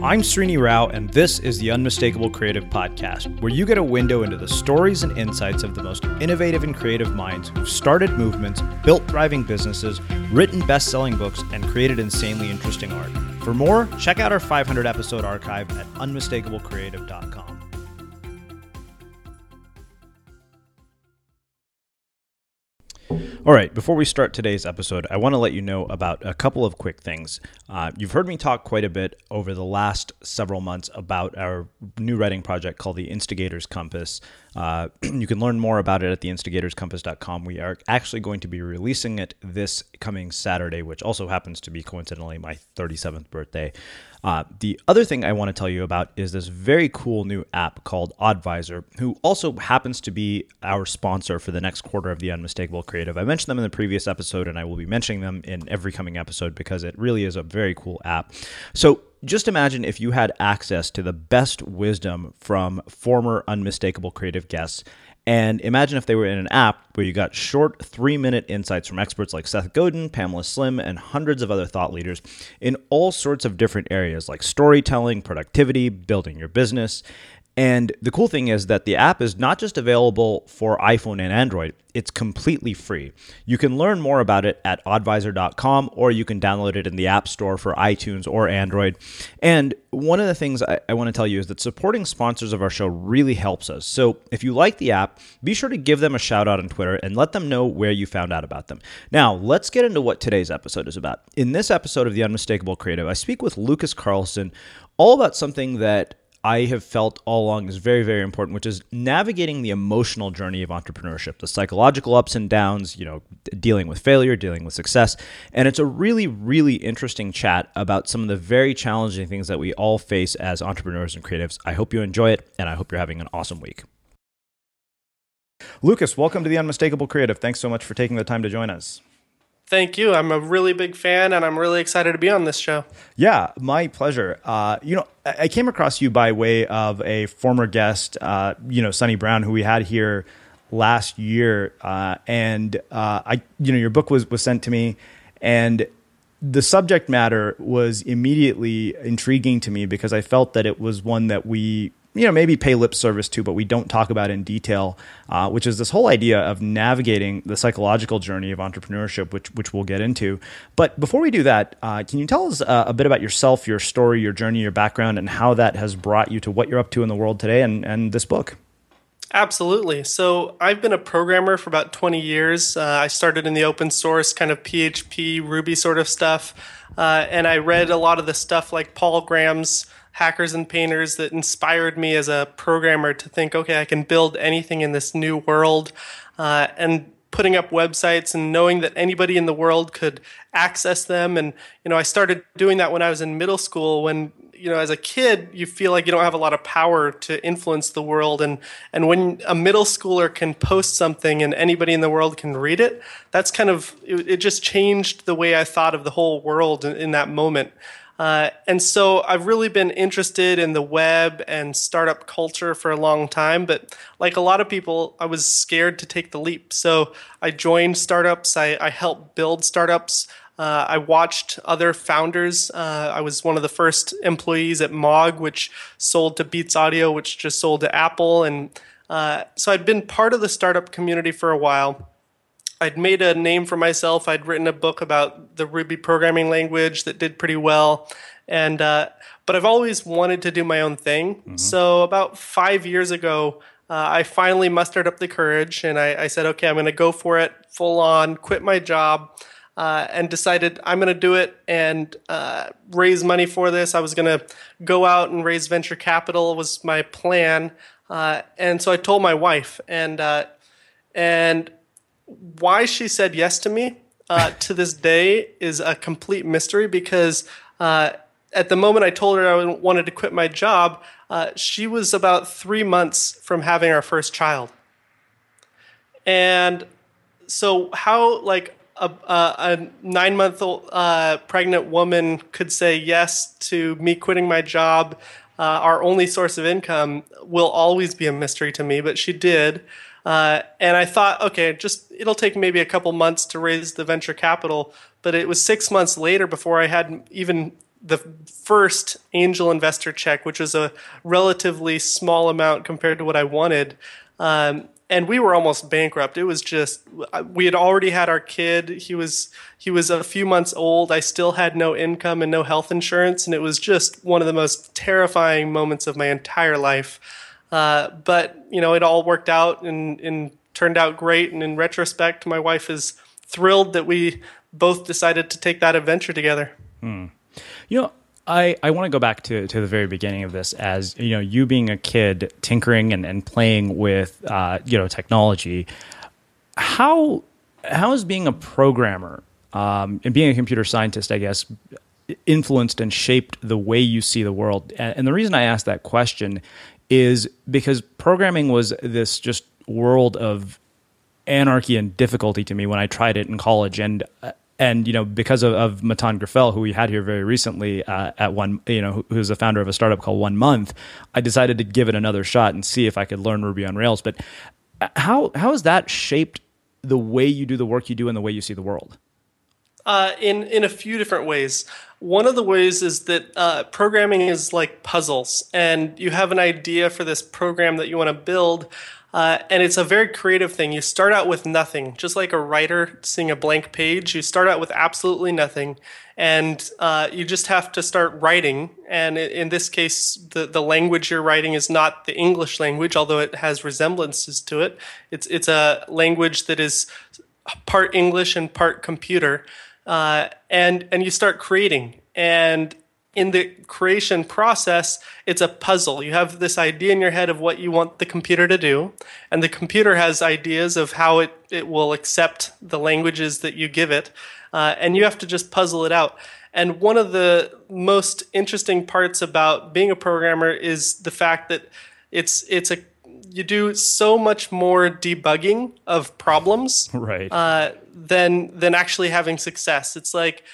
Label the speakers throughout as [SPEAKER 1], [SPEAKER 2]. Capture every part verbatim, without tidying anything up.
[SPEAKER 1] I'm Srini Rao, and this is the Unmistakable Creative Podcast, where you get a window into the stories and insights of the most innovative and creative minds who've started movements, built thriving businesses, written best-selling books, and created insanely interesting art. For more, check out our five hundred episode archive at unmistakable creative dot com. All right, before we start today's episode, I want to let you know about a couple of quick things. Uh, you've heard me talk quite a bit over the last several months about our new writing project called the Instigators Compass. Uh, you can learn more about it at the instigators compass dot com. We are actually going to be releasing it this coming Saturday, which also happens to be coincidentally my thirty-seventh birthday. Uh, the other thing I want to tell you about is this very cool new app called Oddvisor, who also happens to be our sponsor for the next quarter of the Unmistakable Creative. I mentioned them in the previous episode, and I will be mentioning them in every coming episode because it really is a very cool app. So just imagine if you had access to the best wisdom from former Unmistakable Creative guests, and imagine if they were in an app where you got short three-minute insights from experts like Seth Godin, Pamela Slim, and hundreds of other thought leaders in all sorts of different areas like storytelling, productivity, building your business. And the cool thing is that the app is not just available for iPhone and Android, it's completely free. You can learn more about it at oddvisor dot com, or you can download it in the App Store for iTunes or Android. And one of the things I, I want to tell you is that supporting sponsors of our show really helps us. So if you like the app, be sure to give them a shout out on Twitter and let them know where you found out about them. Now, let's get into what today's episode is about. In this episode of The Unmistakable Creative, I speak with Lucas Carlson all about something that I have felt all along is very, very important, which is navigating the emotional journey of entrepreneurship, the psychological ups and downs, you know, dealing with failure, dealing with success. And it's a really, really interesting chat about some of the very challenging things that we all face as entrepreneurs and creatives. I hope you enjoy it, and I hope you're having an awesome week. Lucas, welcome to the Unmistakable Creative. Thanks so much for taking the time to join us.
[SPEAKER 2] Thank you. I'm a really big fan, and I'm really excited to be on this show.
[SPEAKER 1] Yeah, my pleasure. Uh, you know, I came across you by way of a former guest, uh, you know, Sonny Brown, who we had here last year, uh, and uh, I, you know, your book was was sent to me, and the subject matter was immediately intriguing to me because I felt that it was one that we, you know, maybe pay lip service to, but we don't talk about in detail, uh, which is this whole idea of navigating the psychological journey of entrepreneurship, which which we'll get into. But before we do that, uh, can you tell us uh, a bit about yourself, your story, your journey, your background, and how that has brought you to what you're up to in the world today and, and this book?
[SPEAKER 2] Absolutely. So I've been a programmer for about twenty years. Uh, I started in the open source kind of P H P, Ruby sort of stuff. Uh, and I read a lot of the stuff like Paul Graham's Hackers and Painters that inspired me as a programmer to think, okay, I can build anything in this new world. Uh, and putting up websites and knowing that anybody in the world could access them. And, you know, I started doing that when I was in middle school when, you know, as a kid, you feel like you don't have a lot of power to influence the world. And, and when a middle schooler can post something and anybody in the world can read it, that's kind of, it, it just changed the way I thought of the whole world in, in that moment. Uh, and so I've really been interested in the web and startup culture for a long time. But like a lot of people, I was scared to take the leap. So I joined startups. I, I helped build startups. Uh, I watched other founders. Uh, I was one of the first employees at Mog, which sold to Beats Audio, which just sold to Apple. And uh, so I'd been part of the startup community for a while. I'd made a name for myself. I'd written a book about the Ruby programming language that did pretty well. And uh, but I've always wanted to do my own thing. Mm-hmm. So about five years ago, uh, I finally mustered up the courage. And I, I said, okay, I'm going to go for it full on, quit my job. Uh, and decided I'm going to do it and uh, raise money for this. I was going to go out and raise venture capital was my plan. Uh, and so I told my wife. And uh, and why she said yes to me uh, to this day is a complete mystery because uh, at the moment I told her I wanted to quit my job, uh, she was about three months from having our first child. And so how, like, a, a, a nine-month-old uh, pregnant woman could say yes to me quitting my job, uh, our only source of income, will always be a mystery to me, but she did. Uh, and I thought, okay, just it'll take maybe a couple months to raise the venture capital. But it was six months later before I had even the first angel investor check, which was a relatively small amount compared to what I wanted. Um, and we were almost bankrupt. It was just, we had already had our kid. He was, he was a few months old. I still had no income and no health insurance. And it was just one of the most terrifying moments of my entire life. Uh, but, you know, it all worked out and, and turned out great. And in retrospect, my wife is thrilled that we both decided to take that adventure together.
[SPEAKER 1] Hmm. You know, I, I want to go back to, to the very beginning of this as, you know, you being a kid tinkering and, and playing with, uh, you know, technology. How, how is being a programmer um, and being a computer scientist, I guess, influenced and shaped the way you see the world? And, and the reason I ask that question is because programming was this just world of anarchy and difficulty to me when I tried it in college. And uh, And, you know, because of, of Matan Grafel, who we had here very recently uh, at one, you know, who, who's the founder of a startup called One Month, I decided to give it another shot and see if I could learn Ruby on Rails. But how how has that shaped the way you do the work you do and the way you see the world?
[SPEAKER 2] Uh, in, in a few different ways. One of the ways is that uh, programming is like puzzles, and you have an idea for this program that you want to build. Uh, and it's a very creative thing. You start out with nothing, just like a writer seeing a blank page. You start out with absolutely nothing, and uh, you just have to start writing. And in this case, the, the language you're writing is not the English language, although it has resemblances to it. It's it's a language that is part English and part computer, uh, and and you start creating. And in the creation process, it's a puzzle. You have this idea in your head of what you want the computer to do, and the computer has ideas of how it, it will accept the languages that you give it, uh, and you have to just puzzle it out. And one of the most interesting parts about being a programmer is the fact that it's it's a you do so much more debugging of problems,
[SPEAKER 1] right,
[SPEAKER 2] uh, than than actually having success. It's like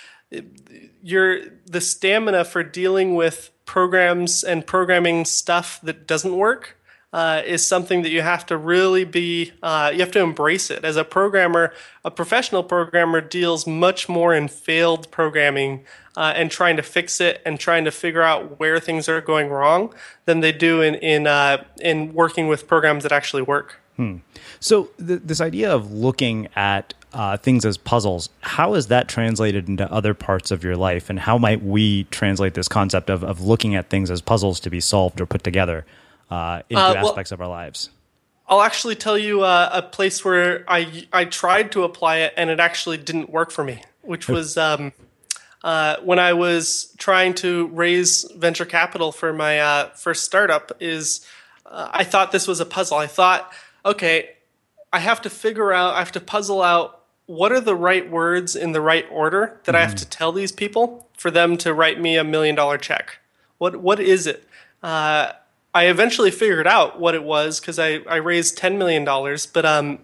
[SPEAKER 2] Your the stamina for dealing with programs and programming stuff that doesn't work uh, is something that you have to really be, uh, you have to embrace it. As a programmer, a professional programmer deals much more in failed programming uh, and trying to fix it and trying to figure out where things are going wrong than they do in in uh, in working with programs that actually work.
[SPEAKER 1] Hmm. So th- this idea of looking at uh, things as puzzles, how is that translated into other parts of your life? And how might we translate this concept of, of looking at things as puzzles to be solved or put together uh, into uh, well, aspects of our lives?
[SPEAKER 2] I'll actually tell you uh, a place where I, I tried to apply it and it actually didn't work for me, which was um, uh, when I was trying to raise venture capital for my uh, first startup. Is uh, I thought this was a puzzle. I thought, okay, I have to figure out, I have to puzzle out what are the right words in the right order that mm-hmm. I have to tell these people for them to write me a million dollar check. What What is it? Uh, I eventually figured out what it was because I, I raised ten million dollars. But um,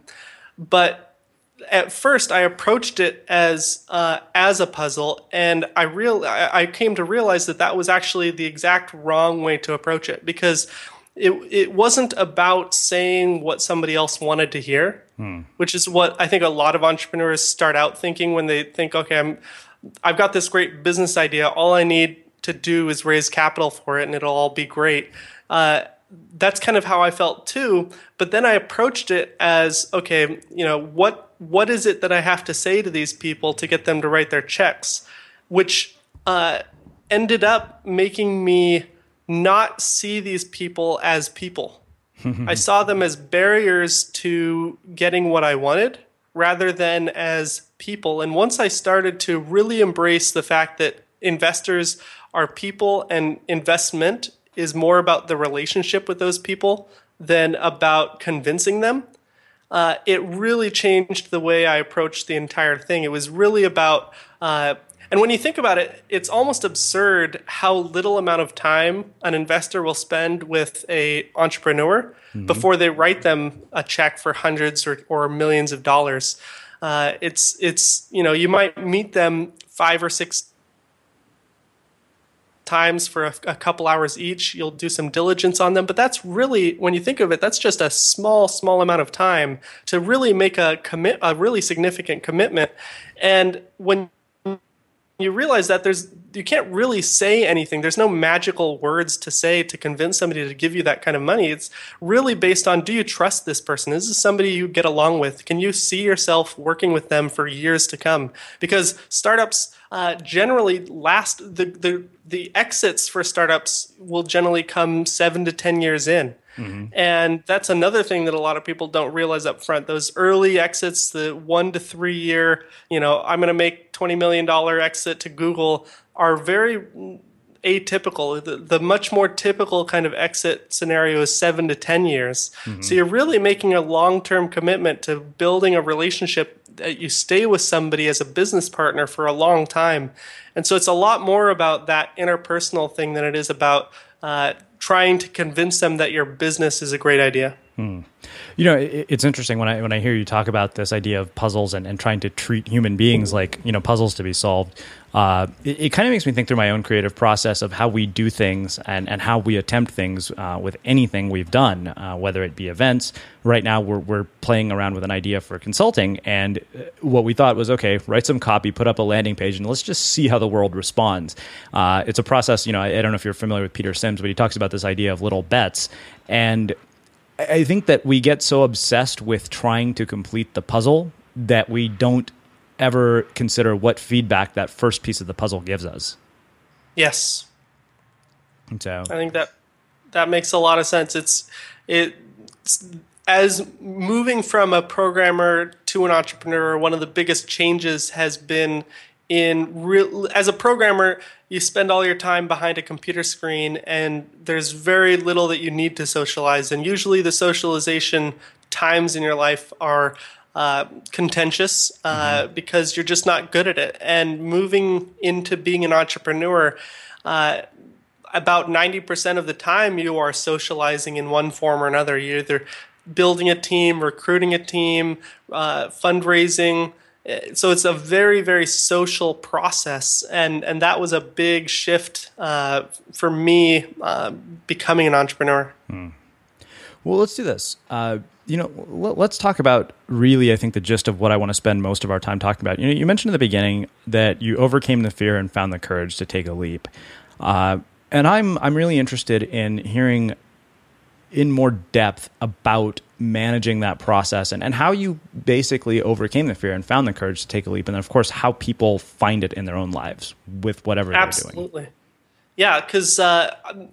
[SPEAKER 2] but at first I approached it as uh, as a puzzle, and I real I, I came to realize that that was actually the exact wrong way to approach it, because It it wasn't about saying what somebody else wanted to hear, hmm. which is what I think a lot of entrepreneurs start out thinking when they think, okay, I'm, I've got this great business idea. All I need to do is raise capital for it, and it'll all be great. Uh, that's kind of how I felt too. But then I approached it as, okay, you know, what what is it that I have to say to these people to get them to write their checks, which uh, ended up making me not see these people as people. I saw them as barriers to getting what I wanted rather than as people. And once I started to really embrace the fact that investors are people and investment is more about the relationship with those people than about convincing them, uh, it really changed the way I approached the entire thing. It was really about uh, And when you think about it, it's almost absurd how little amount of time an investor will spend with a entrepreneur mm-hmm. before they write them a check for hundreds or, or millions of dollars. Uh, it's it's you know you might meet them five or six times for a, a couple hours each. You'll do some diligence on them, but that's really, when you think of it, that's just a small small amount of time to really make a commit a really significant commitment. And when you realize that there's you can't really say anything. There's no magical words to say to convince somebody to give you that kind of money. It's really based on, do you trust this person? Is this somebody you get along with? Can you see yourself working with them for years to come? Because startups uh, generally last, the, the, the exits for startups will generally come seven to ten years in. Mm-hmm. And that's another thing that a lot of people don't realize up front. Those early exits, the one to three year, you know, I'm going to make twenty million dollars exit to Google, are very atypical. The, the much more typical kind of exit scenario is seven to ten years. Mm-hmm. So you're really making a long-term commitment to building a relationship that you stay with somebody as a business partner for a long time. And so it's a lot more about that interpersonal thing than it is about uh, trying to convince them that your business is a great idea.
[SPEAKER 1] Hmm. You know, it, it's interesting when I when I hear you talk about this idea of puzzles and, and trying to treat human beings like, you know, puzzles to be solved. Uh, it, it kind of makes me think through my own creative process of how we do things and, and how we attempt things uh, with anything we've done, uh, whether it be events. Right now, we're we're playing around with an idea for consulting, and what we thought was, okay, write some copy, put up a landing page, and let's just see how the world responds. Uh, it's a process. You know, I, I don't know if you're familiar with Peter Sims, but he talks about this idea of little bets, and I think that we get so obsessed with trying to complete the puzzle that we don't ever consider what feedback that first piece of the puzzle gives us.
[SPEAKER 2] Yes.
[SPEAKER 1] And so
[SPEAKER 2] I think that that makes a lot of sense. It's it it's, as moving from a programmer to an entrepreneur, one of the biggest changes has been in real, as a programmer, you spend all your time behind a computer screen, and there's very little that you need to socialize. And usually the socialization times in your life are uh, contentious uh, mm-hmm. because you're just not good at it. And moving into being an entrepreneur, uh, about ninety percent of the time you are socializing in one form or another. You're either building a team, recruiting a team, uh, fundraising. So it's a very, very social process, and, and that was a big shift uh, for me uh, becoming an entrepreneur.
[SPEAKER 1] Hmm. Well, let's do this. Uh, you know, l- let's talk about really, I think, the gist of what I want to spend most of our time talking about. You know, you mentioned in the beginning that you overcame the fear and found the courage to take a leap, uh, and I'm I'm really interested in hearing in more depth about managing that process and, and how you basically overcame the fear and found the courage to take a leap. And then, of course, how people find it in their own lives with whatever
[SPEAKER 2] Absolutely.
[SPEAKER 1] they're doing.
[SPEAKER 2] Absolutely. Yeah, because uh,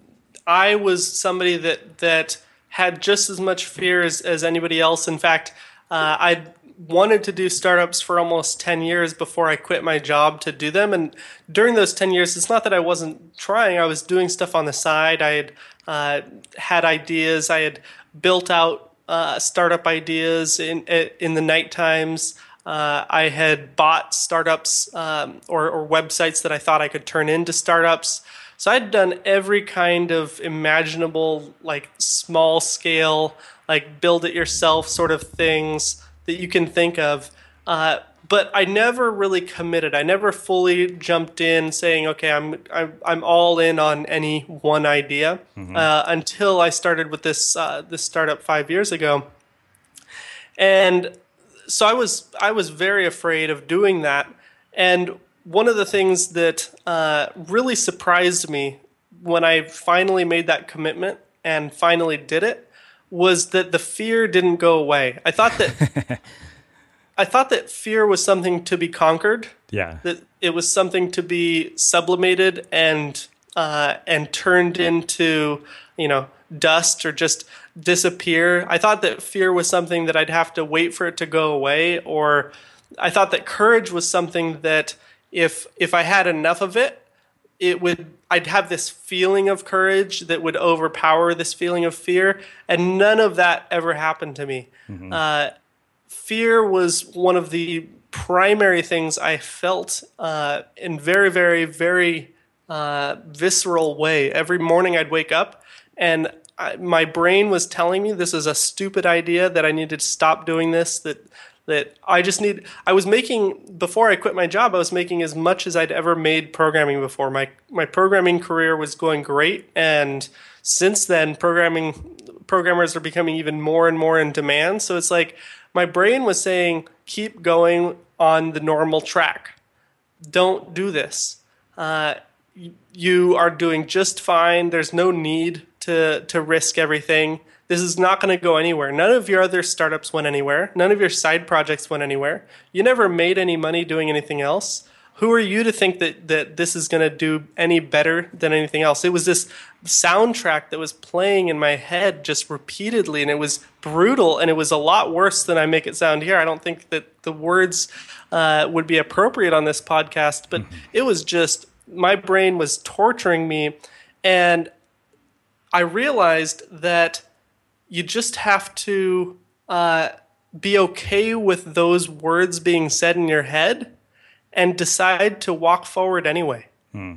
[SPEAKER 2] I was somebody that that had just as much fear as, as anybody else. In fact, uh, I wanted to do startups for almost ten years before I quit my job to do them. And during those ten years, it's not that I wasn't trying. I was doing stuff on the side. I had uh, had ideas. I had built out uh, startup ideas in in the night times. Uh, I had bought startups um, or, or websites that I thought I could turn into startups. So I'd done every kind of imaginable, like small scale, like build it yourself sort of things that you can think of. Uh, but I never really committed. I never fully jumped in saying, okay, I'm I'm, I'm all in on any one idea mm-hmm. uh, until I started with this uh, this startup five years ago. And so I was I was very afraid of doing that. And one of the things that uh, really surprised me when I finally made that commitment and finally did it was that the fear didn't go away. I thought that I thought that fear was something to be conquered.
[SPEAKER 1] Yeah.
[SPEAKER 2] That it was something to be sublimated and uh, and turned into, you know, dust or just disappear. I thought that fear was something that I'd have to wait for it to go away, or I thought that courage was something that if if I had enough of it, it would I'd have this feeling of courage that would overpower this feeling of fear, and none of that ever happened to me. Mm-hmm. Uh, fear was one of the primary things I felt uh, in very, very, very uh, visceral way. Every morning I'd wake up and I, my brain was telling me this is a stupid idea, that I needed to stop doing this, that that I just need, I was making, before I quit my job, I was making as much as I'd ever made programming before. My my programming career was going great, and since then, programming programmers are becoming even more and more in demand. So it's like, my brain was saying, keep going on the normal track. Don't do this. Uh, you are doing just fine. There's no need to to risk everything. This is not going to go anywhere. None of your other startups went anywhere. None of your side projects went anywhere. You never made any money doing anything else. Who are you to think that, that this is going to do any better than anything else? It was this soundtrack that was playing in my head just repeatedly, and it was brutal, and it was a lot worse than I make it sound here. I don't think that the words uh, would be appropriate on this podcast, but mm-hmm. it was just, my brain was torturing me, and I realized that you just have to uh, be okay with those words being said in your head and decide to walk forward anyway. Hmm.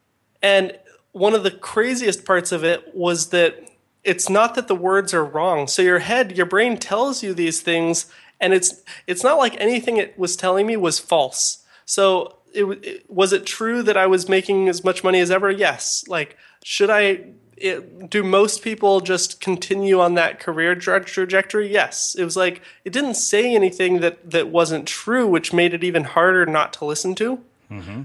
[SPEAKER 2] And one of the craziest parts of it was that it's not that the words are wrong. So your head, your brain tells you these things, and it's it's not like anything it was telling me was false. So it, it was it true that I was making as much money as ever? Yes. Like, should I... It, do most people just continue on that career tra- trajectory? Yes. It was like, it didn't say anything that, that wasn't true, which made it even harder not to listen to. Mm-hmm.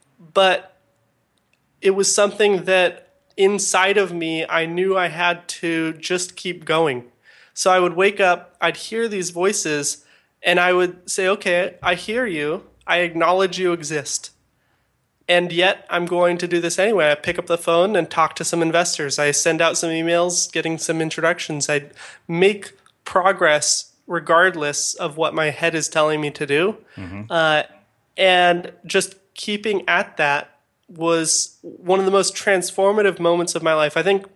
[SPEAKER 2] But it was something that inside of me, I knew I had to just keep going. So I would wake up, I'd hear these voices, and I would say, okay, I hear you. I acknowledge you exist. And yet I'm going to do this anyway. I pick up the phone and talk to some investors. I send out some emails, getting some introductions. I make progress regardless of what my head is telling me to do. Mm-hmm. Uh, and just keeping at that was one of the most transformative moments of my life. I think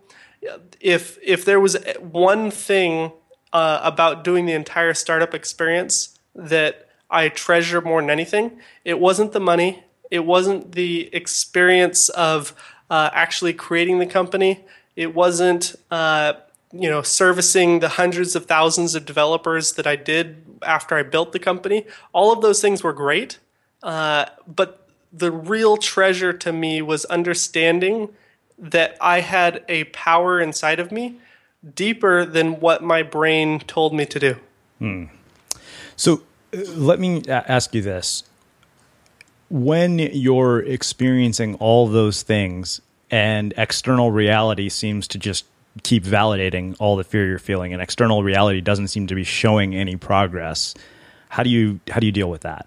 [SPEAKER 2] if if there was one thing uh, about doing the entire startup experience that I treasure more than anything, it wasn't the money. It wasn't the experience of uh, actually creating the company. It wasn't, uh, you know, servicing the hundreds of thousands of developers that I did after I built the company. All of those things were great, uh, but the real treasure to me was understanding that I had a power inside of me deeper than what my brain told me to do.
[SPEAKER 1] Hmm. So uh, let me ask you this. When you're experiencing all those things and external reality seems to just keep validating all the fear you're feeling and external reality doesn't seem to be showing any progress, how do you how do you deal with that?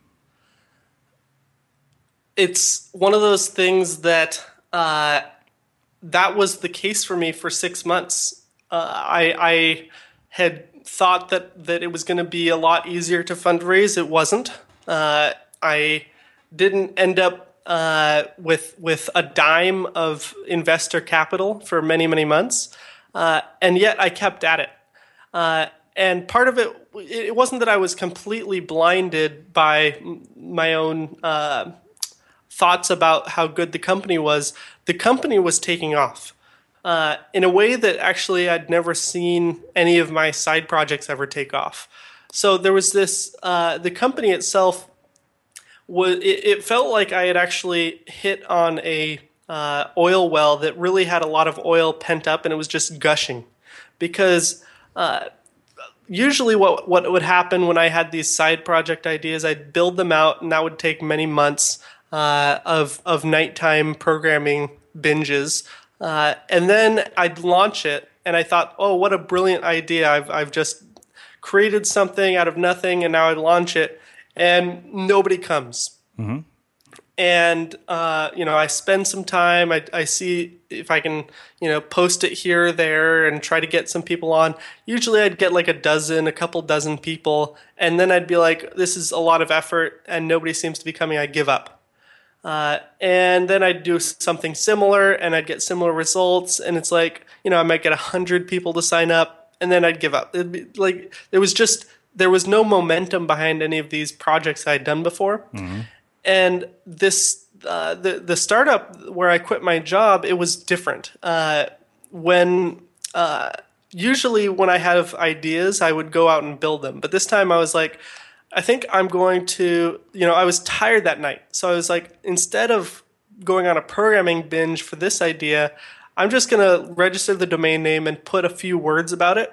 [SPEAKER 2] It's one of those things that uh, that was the case for me for six months. Uh, I, I had thought that, that it was going to be a lot easier to fundraise. It wasn't. Uh, I... didn't end up uh, with with a dime of investor capital for many, many months. Uh, and yet I kept at it. Uh, and part of it, it wasn't that I was completely blinded by my own uh, thoughts about how good the company was. The company was taking off uh, in a way that actually I'd never seen any of my side projects ever take off. So there was this, uh, the company itself, Was, it, it felt like I had actually hit on a uh, oil well that really had a lot of oil pent up, and it was just gushing. Because uh, usually what, what would happen when I had these side project ideas, I'd build them out, and that would take many months uh, of, of nighttime programming binges. Uh, and then I'd launch it, and I thought, oh, what a brilliant idea. I've, I've just created something out of nothing, and now I launch it. And nobody comes. Mm-hmm. And, uh, you know, I spend some time. I, I see if I can, you know, post it here or there and try to get some people on. Usually I'd get like a dozen, a couple dozen people. And then I'd be like, this is a lot of effort and nobody seems to be coming. I'd give up. Uh, and then I'd do something similar and I'd get similar results. And it's like, you know, I might get one hundred people to sign up and then I'd give up. It'd be like, there was just... There was no momentum behind any of these projects I had done before. Mm-hmm. And this, uh, the, the startup where I quit my job, it was different. Uh, when, uh, usually when I have ideas, I would go out and build them. But this time I was like, I think I'm going to, you know, I was tired that night. So I was like, instead of going on a programming binge for this idea, I'm just going to register the domain name and put a few words about it.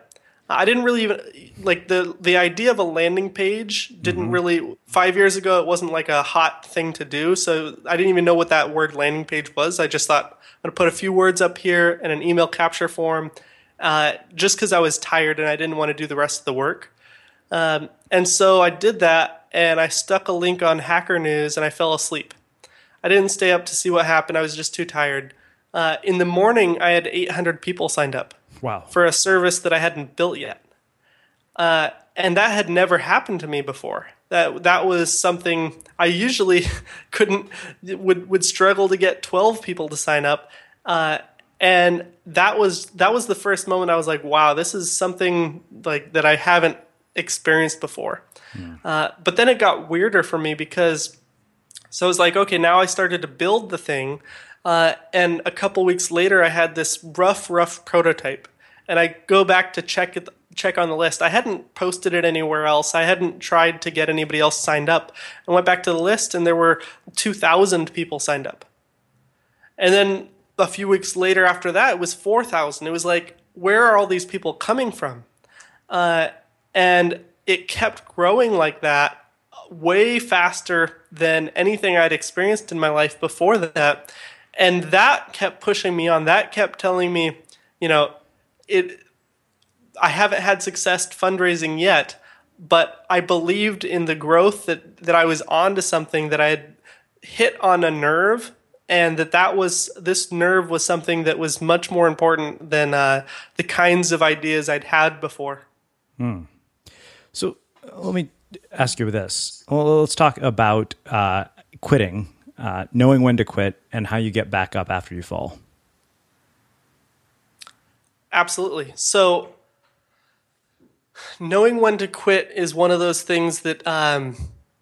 [SPEAKER 2] I didn't really even like the the idea of a landing page didn't
[SPEAKER 1] Mm-hmm.
[SPEAKER 2] really five years ago it wasn't like a hot thing to do. So I didn't even know what that word landing page was. I just thought I'm gonna put a few words up here and an email capture form, uh, just because I was tired and I didn't want to do the rest of the work. Um, and so I did that and I stuck a link on Hacker News and I fell asleep. I didn't stay up to see what happened. I was just too tired. Uh, in the morning, I had eight hundred people signed up
[SPEAKER 1] Wow.
[SPEAKER 2] for a service that I hadn't built yet. Uh, and that had never happened to me before. That that was something I usually couldn't would would struggle to get twelve people to sign up. Uh, and that was that was the first moment I was like, wow, this is something like that I haven't experienced before. Mm. Uh, but then it got weirder for me because so I was like, okay, now I started to build the thing. Uh, and a couple weeks later, I had this rough, rough prototype. And I go back to check it, check on the list. I hadn't posted it anywhere else. I hadn't tried to get anybody else signed up. I went back to the list, and there were two thousand people signed up. And then a few weeks later after that, it was four thousand. It was like, where are all these people coming from? Uh, and it kept growing like that way faster than anything I'd experienced in my life before that. And that kept pushing me on. That kept telling me, you know, it. I haven't had success fundraising yet, but I believed in the growth that, that I was onto something, that I had hit on a nerve, and that that was this nerve was something that was much more important than uh, the kinds of ideas I'd had before.
[SPEAKER 1] Hmm. So let me ask you this. Well, let's talk about uh, quitting. Uh, knowing when to quit and how you get back up after you fall.
[SPEAKER 2] Absolutely. So knowing when to quit is one of those things that um,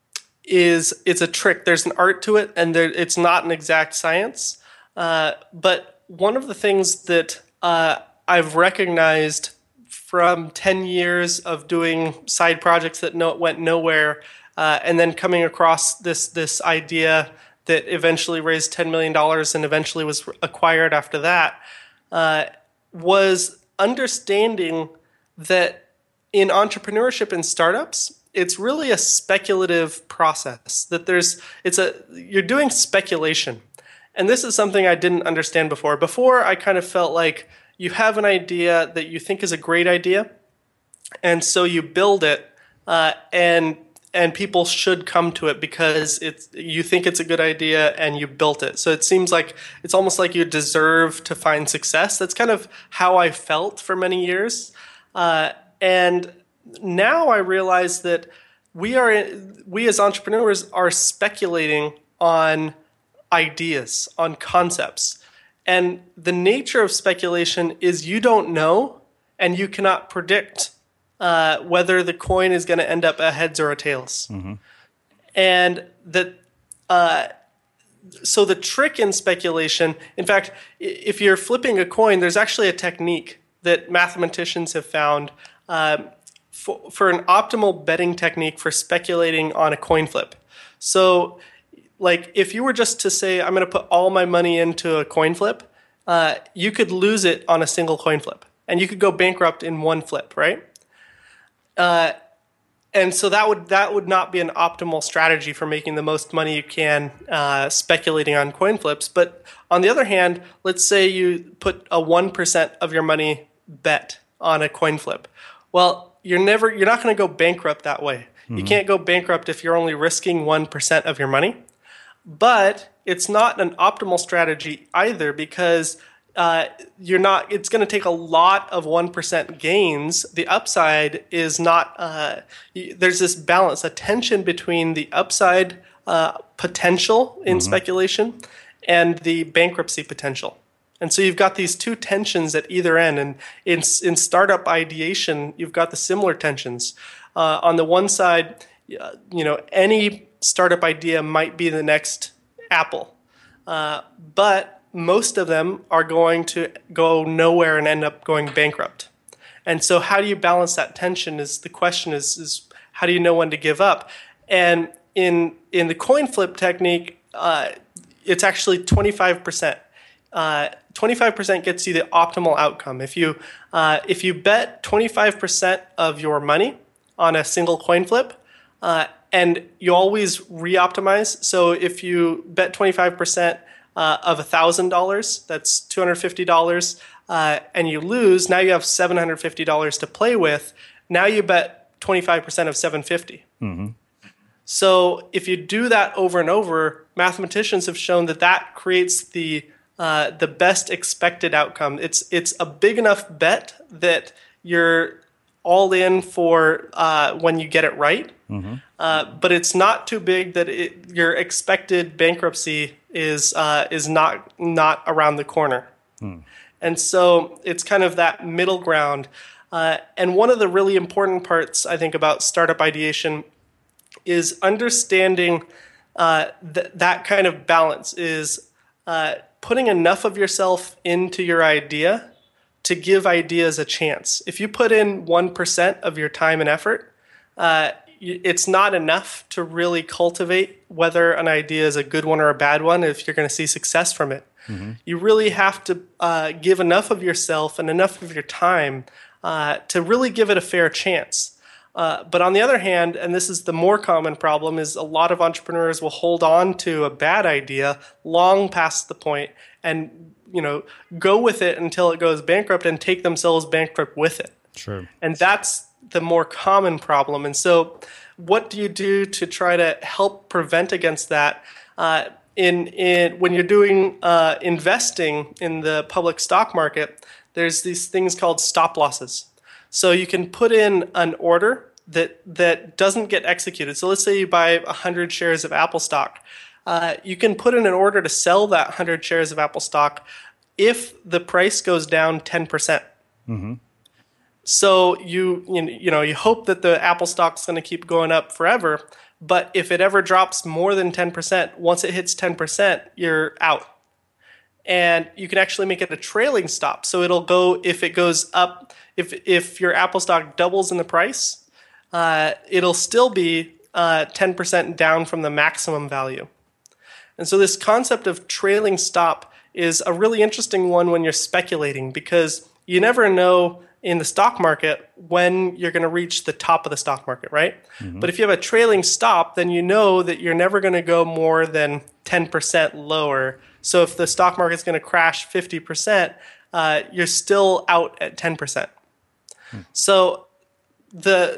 [SPEAKER 2] is, it's a trick. There's an art to it, and there, it's not an exact science. Uh, but one of the things that uh, I've recognized from ten years of doing side projects that no, went nowhere, uh, and then coming across this this idea that eventually raised ten million dollars and eventually was acquired after that, uh, was understanding that in entrepreneurship and startups, it's really a speculative process. That there's, it's a, you're doing speculation. And this is something I didn't understand before. Before, I kind of felt like you have an idea that you think is a great idea, and so you build it, uh, and and people should come to it because it's you think it's a good idea and you built it. So it seems like it's almost like you deserve to find success. That's kind of how I felt for many years. Uh, and now I realize that we are we as entrepreneurs are speculating on ideas, on concepts. And the nature of speculation is you don't know and you cannot predict Uh, whether the coin is going to end up a heads or a tails. Mm-hmm. And that, uh, so the trick in speculation, in fact, if you're flipping a coin, there's actually a technique that mathematicians have found um, for, for an optimal betting technique for speculating on a coin flip. So, like, if you were just to say, I'm going to put all my money into a coin flip, uh, you could lose it on a single coin flip. And you could go bankrupt in one flip, right? Uh, and so that would that would not be an optimal strategy for making the most money you can uh, speculating on coin flips. But on the other hand, let's say you put a one percent of your money bet on a coin flip. Well, you're never you're not going to go bankrupt that way. Mm-hmm. You can't go bankrupt if you're only risking one percent of your money. But it's not an optimal strategy either, because Uh, you're not. It's going to take a lot of one percent gains. The upside is not. Uh, there's this balance, a tension between the upside uh, potential in mm-hmm. speculation and the bankruptcy potential. And so you've got these two tensions at either end. And in in startup ideation, you've got the similar tensions. Uh, on the one side, you know, any startup idea might be the next Apple, uh, but most of them are going to go nowhere and end up going bankrupt. And so how do you balance that tension is the question is, is how do you know when to give up? And in in the coin flip technique, uh, it's actually twenty-five percent. uh, twenty-five percent gets you the optimal outcome. If you uh, if you bet twenty-five percent of your money on a single coin flip, uh, and you always re-optimize. So if you bet twenty-five percent uh, of one thousand dollars, that's two hundred fifty dollars, uh, and you lose, now you have seven hundred fifty dollars to play with. Now you bet twenty-five percent of seven hundred fifty dollars. Mm-hmm. So if you do that over and over, mathematicians have shown that that creates the uh, the best expected outcome. It's it's a big enough bet that you're all in for uh, when you get it right, mm-hmm. uh, but it's not too big that it, your expected bankruptcy is uh, is not not around the corner. Mm. And so it's kind of that middle ground. Uh, and one of the really important parts, I think, about startup ideation is understanding uh, th- that kind of balance is uh, putting enough of yourself into your idea to give ideas a chance. If you put in one percent of your time and effort, uh, it's not enough to really cultivate whether an idea is a good one or a bad one if you're going to see success from it. Mm-hmm. You really have to uh, give enough of yourself and enough of your time uh, to really give it a fair chance. Uh, but on the other hand, and this is the more common problem, is a lot of entrepreneurs will hold on to a bad idea long past the point and, you know, go with it until it goes bankrupt and take themselves bankrupt with it.
[SPEAKER 1] Sure.
[SPEAKER 2] And that's the more common problem. And so what do you do to try to help prevent against that? Uh, in, in when you're doing uh, investing in the public stock market, there's these things called stop losses. So you can put in an order that that doesn't get executed. So let's say you buy one hundred shares of Apple stock. Uh, you can put in an order to sell that one hundred shares of Apple stock if the price goes down ten percent. Mm-hmm. So you, you know, you hope that the Apple stock is going to keep going up forever. But if it ever drops more than ten percent, once it hits ten percent, you're out. And you can actually make it a trailing stop. So it'll go, if it goes up, if if your Apple stock doubles in the price, uh, it'll still be uh, ten percent down from the maximum value. And so this concept of trailing stop is a really interesting one when you're speculating, because you never know in the stock market when you're going to reach the top of the stock market, right? Mm-hmm. But if you have a trailing stop, then you know that you're never going to go more than ten percent lower. So if the stock market's going to crash fifty percent, uh, you're still out at ten percent. Hmm. So the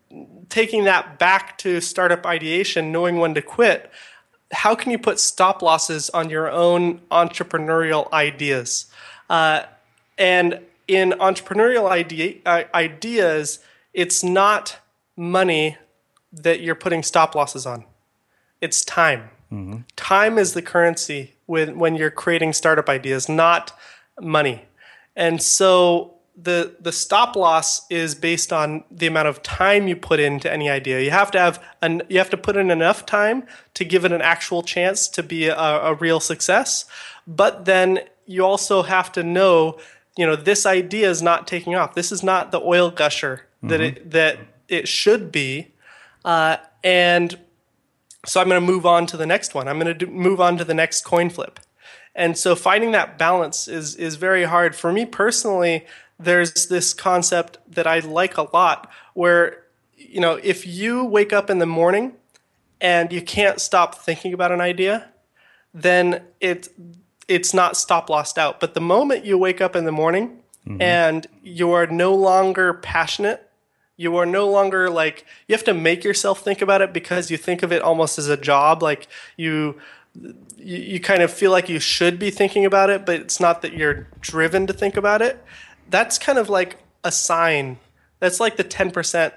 [SPEAKER 2] taking that back to startup ideation, knowing when to quit, how can you put stop losses on your own entrepreneurial ideas? Uh, and in entrepreneurial idea, uh, ideas, it's not money that you're putting stop losses on. It's time. Mm-hmm. Time is the currency when, when you're creating startup ideas, not money. And so the the stop loss is based on the amount of time you put into any idea. You have to have an, you have to put in enough time to give it an actual chance to be a, a real success. But then you also have to know, you know, this idea is not taking off. This is not the oil gusher mm-hmm. that it that it should be. Uh, and so I'm going to move on to the next one. I'm going to do, move on to the next coin flip. And so finding that balance is is very hard. For me personally, there's this concept that I like a lot where, you know, if you wake up in the morning and you can't stop thinking about an idea, then it it's not stop lossed out. But the moment you wake up in the morning mm-hmm. and you are no longer passionate, you are no longer like, you have to make yourself think about it because you think of it almost as a job. Like you, you, you kind of feel like you should be thinking about it, but it's not that you're driven to think about it. That's kind of like a sign. That's like the ten percent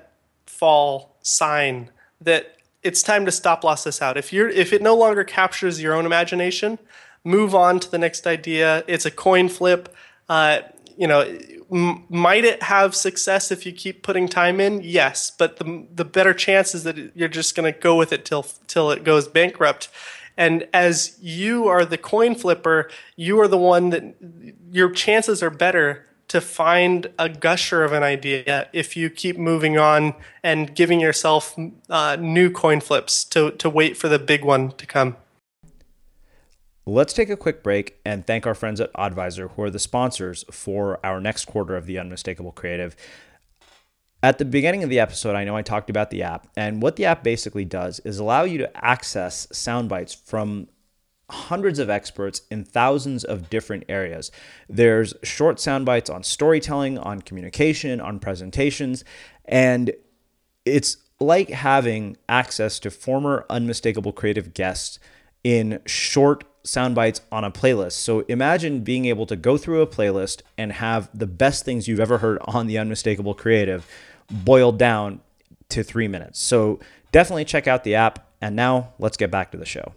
[SPEAKER 2] fall sign that it's time to stop loss this out. If you're, if it no longer captures your own imagination, move on to the next idea. It's a coin flip. Uh, you know, m- might it have success if you keep putting time in? Yes, but the the better chance is that you're just going to go with it till till it goes bankrupt. And as you are the coin flipper, you are the one that your chances are better to find a gusher of an idea if you keep moving on and giving yourself uh, new coin flips to to wait for the big one to come.
[SPEAKER 1] let's take a quick break and thank our friends at Oddvisor, who are the sponsors for our next quarter of the Unmistakable Creative. At the beginning of the episode, I know I talked about the app, and what the app basically does is allow you to access sound bites from hundreds of experts in thousands of different areas. There's short sound bites on storytelling, on communication, on presentations, and it's like having access to former Unmistakable Creative guests in short sound bites on a playlist. So imagine being able to go through a playlist and have the best things you've ever heard on the Unmistakable Creative boiled down to three minutes. So definitely check out the app. And now let's get back to the show.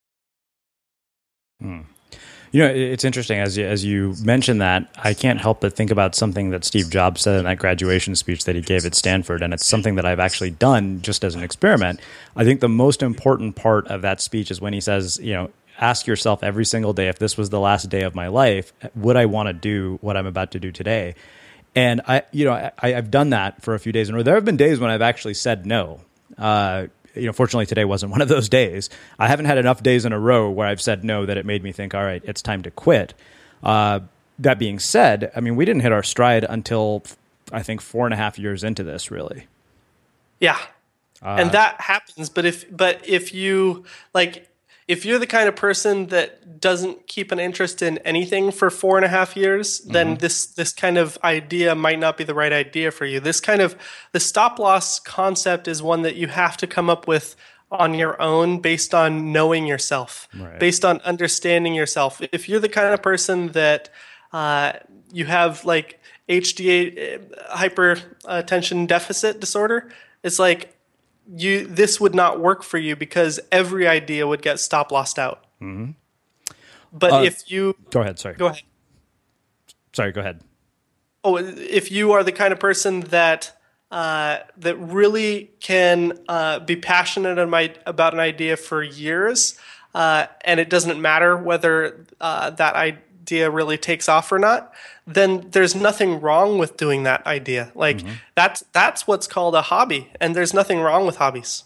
[SPEAKER 1] Hmm. You know, it's interesting as you, as you mentioned that, I can't help but think about something that Steve Jobs said in that graduation speech that he gave at Stanford, and it's something that I've actually done just as an experiment. I think the most important part of that speech is when he says, you know, ask yourself every single day, if this was the last day of my life, would I want to do what I'm about to do today? And I, you know, I, I've done that for a few days in a row. There have been days when I've actually said no. Uh, you know, fortunately today wasn't one of those days. I haven't had enough days in a row where I've said no that it made me think, all right, it's time to quit. Uh, that being said, I mean, we didn't hit our stride until I think four and a half years into this, really.
[SPEAKER 2] Yeah,
[SPEAKER 1] uh,
[SPEAKER 2] and that happens. But if but if you like. If you're the kind of person that doesn't keep an interest in anything for four and a half years, mm-hmm. then this this kind of idea might not be the right idea for you. This kind of the stop loss concept is one that you have to come up with on your own based on knowing yourself, right. based on understanding yourself. If you're the kind of person that uh, you have like H D A, hyper attention deficit disorder, it's like, you this would not work for you because every idea would get stop lossed out. Mm-hmm. But uh, if you
[SPEAKER 1] go ahead, sorry,
[SPEAKER 2] go ahead.
[SPEAKER 1] Sorry, go ahead.
[SPEAKER 2] Oh, if you are the kind of person that uh, that really can uh, be passionate about an idea for years, uh, and it doesn't matter whether uh, that idea really takes off or not, then there's nothing wrong with doing that idea. Like mm-hmm. that's that's what's called a hobby, and there's nothing wrong with hobbies.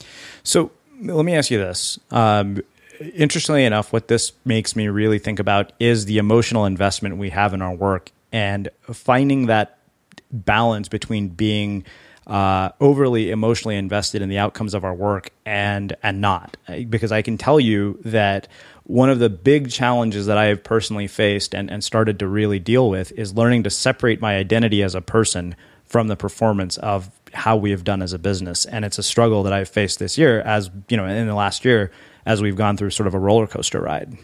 [SPEAKER 1] So let me ask you this. Um, interestingly enough, what this makes me really think about is the emotional investment we have in our work and finding that balance between being uh, overly emotionally invested in the outcomes of our work and and not. Because I can tell you that one of the big challenges that I have personally faced and, and started to really deal with is learning to separate my identity as a person from the performance of how we have done as a business. And it's a struggle that I've faced this year, as you know, in the last year, as we've gone through sort of a roller coaster ride.